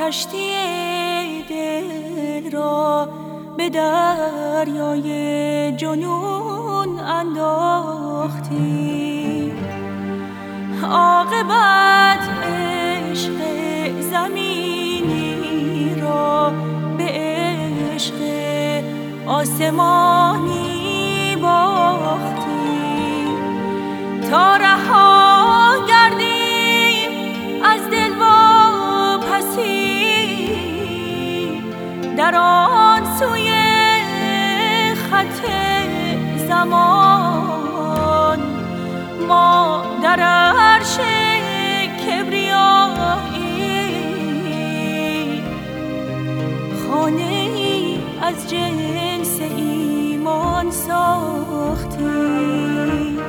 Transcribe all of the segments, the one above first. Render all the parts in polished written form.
کشتی دل را به دریای جنون انداختی. عاقبت عشق زمینی را به عشق آسمانی باختی. تا رها گردیم از دل واپسی در آن سوی خط زمان، ما در عرش کبریایی خانه‌ای از جنس ایمان ساختی.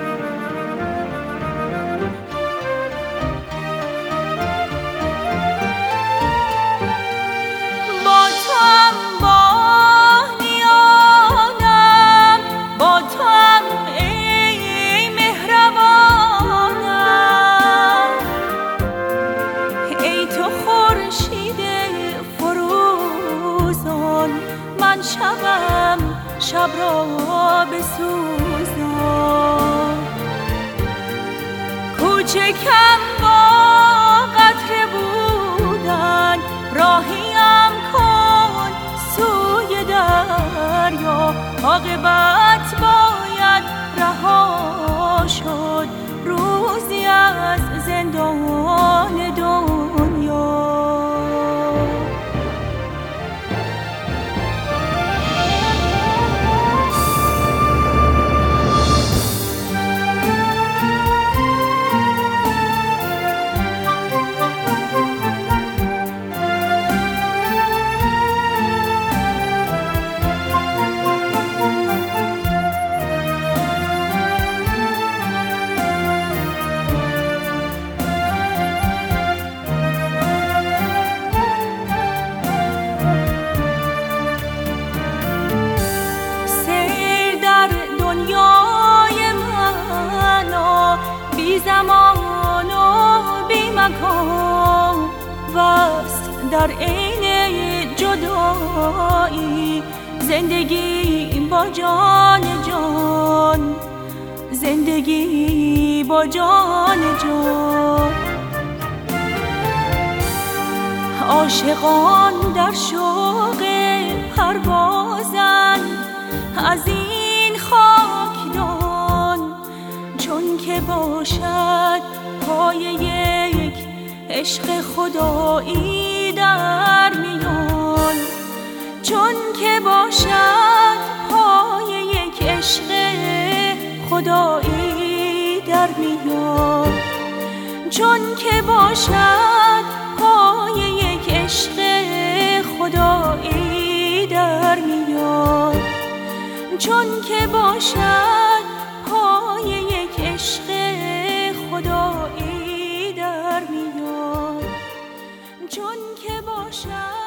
شب را بسوزان، کوچکم با قطره بودن، راهیم کن سوی دریا. عاقبت باید رها شد روزی از زندان دنیا. زمان و بی مکان وست در عین جدایی، زندگی با جان جان، زندگی با جان جان. عاشقان در شوق پروازن از این خاکدان، چون که باشد پای یک عشق خدایی در میان، چون که باشد پای یک عشق خدایی در میان، چون که باشد پای یک عشق خدایی در میان، چون که باشد پای یک عشق خدایی در میان، چون که باشد